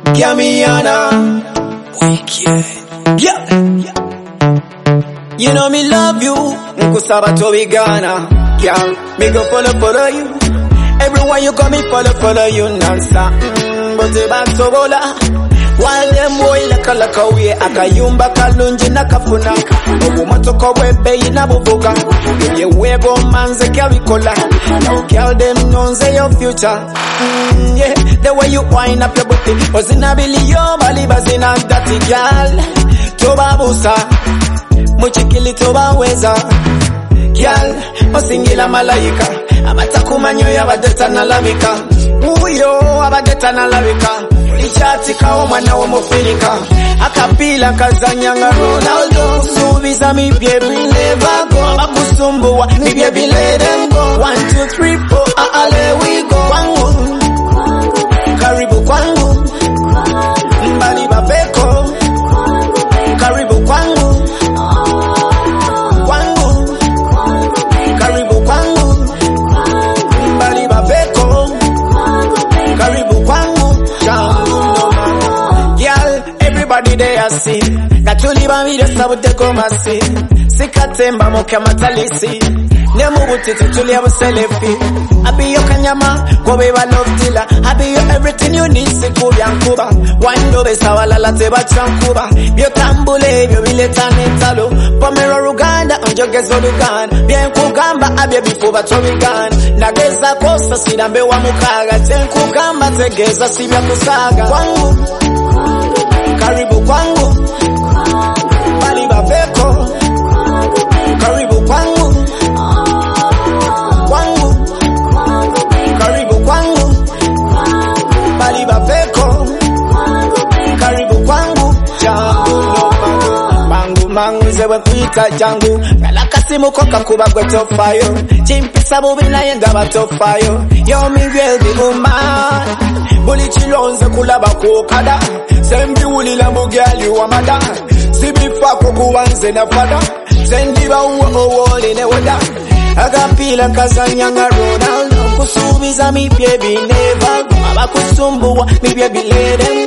Kamiana. Wicked. Yeah. You know me love you. Nkusaba to Ghana. Girl, me go follow you. Everywhere you go me follow you non-stop. But the back to rolla. While them boy laka we akayumba kalunji nakafuna. Obumotoka webe inabubuga. Ye wego manze kabikola. Now girl them nonze your future. Yeah, the way you wind up your booty. Ozinabili yo bali bazina dati girl. Toba busa. Muchikili toba weza. Girl, osingila malaika. Amatakumanyo yabadeta na lavika. Uyo abadeta na lavika. Ichati kao mwana wa mofilika. Akapila kazanyanga Ronaldo. Subiza mi baby never go. Akusumbuwa mi baby let them go. 1, 2, 3, 4 ale we go. Kwangu karibu kwangu mbali babeko. Karibu kwangu karibu kwangu mbali babeko. Karibu kwangu girl, everybody there I see. Katuliba mi desa buteko masi. Sikatemba moka matalisi. Nemu butiti tulia buselefi. I be your kanyama, go be my love dealer. I be your everything you need, siku yankuba. One love is our lateba chankuba. Bio tambule, bio biletane talo. Pomero Ruganda, onjogezo Luganda. Bien kugamba, abye before batomigan. Nageza kosa sidambe wa mukaga. Ten kugamba, tegeza sibya kusaga. Kwangu karibu kwangu bali babeko. Karibu kwangu karibu kwangu bali babeko. Karibu kwangu changu no mangu zewe kuita changu. Galaka simu koka kuba gwe top fire. Chimpisa bubi na yenga ba top fire. Yo mi girl di woman. Buli chilonze kulaba kukada. Sembi uli lambu girl you amada. Sibi fako kuwanze na fada. Sendi ba uwa ne wada. Agapila kazanyanga Ronaldo. Kusubiza mi baby never go. Abakusumbuwa mi baby let them